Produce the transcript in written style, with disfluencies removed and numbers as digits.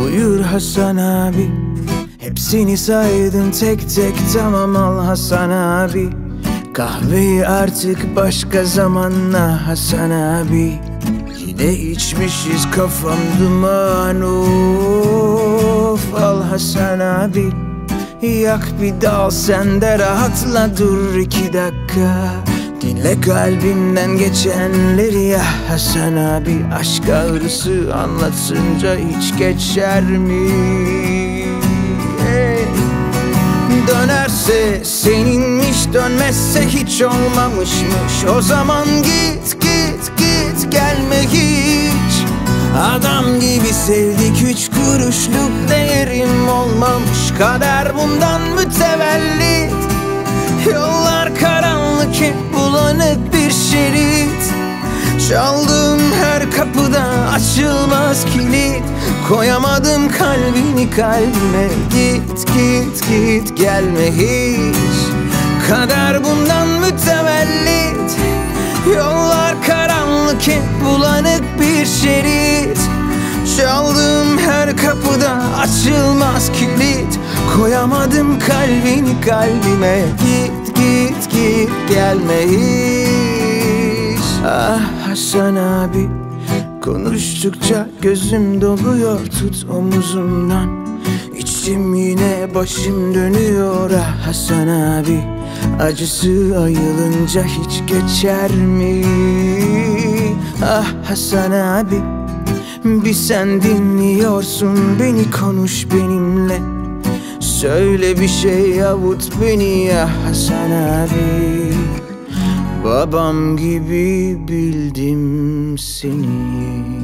Buyur Hasan abi, hepsini saydın tek tek, tamam al Hasan abi. Kahveyi artık başka zamanla Hasan abi. Yine içmişiz, kafam duman, of al Hasan abi. Yak bir dal sen de rahatla, dur 2 dakika. Dinle kalbimden geçenleri ya Hasan abi. Aşk ağrısı anlatınca hiç geçer mi? Hey. Dönerse seninmiş, dönmezse hiç olmamışmış. O zaman git git git, gelme hiç. Adam gibi sevdik, 3 kuruşluk değerim olmamış. Kader bundan mütevellit. Yollar karanlık, hep bulanık bir şerit. Çaldığım her kapıda açılmaz kilit. Koyamadım kalbini kalbime. Git git git, gelme hiç. Kader bundan mütevellit. Yollar karanlık, hep bulanık bir şerit. Çaldığım her kapıda açılmaz kilit. Koyamadım kalbini kalbime. Git git git, gelme hiç. Ah Hasan abi, konuştukça gözüm doluyor, tut omuzumdan. İçim yine başım dönüyor ah Hasan abi. Acısı ayılınca hiç geçer mi? Ah Hasan abi, bir sen dinliyorsun beni, konuş benimle. Söyle bir şey, avut beni ya Hasan abi. Babam gibi bildim seni.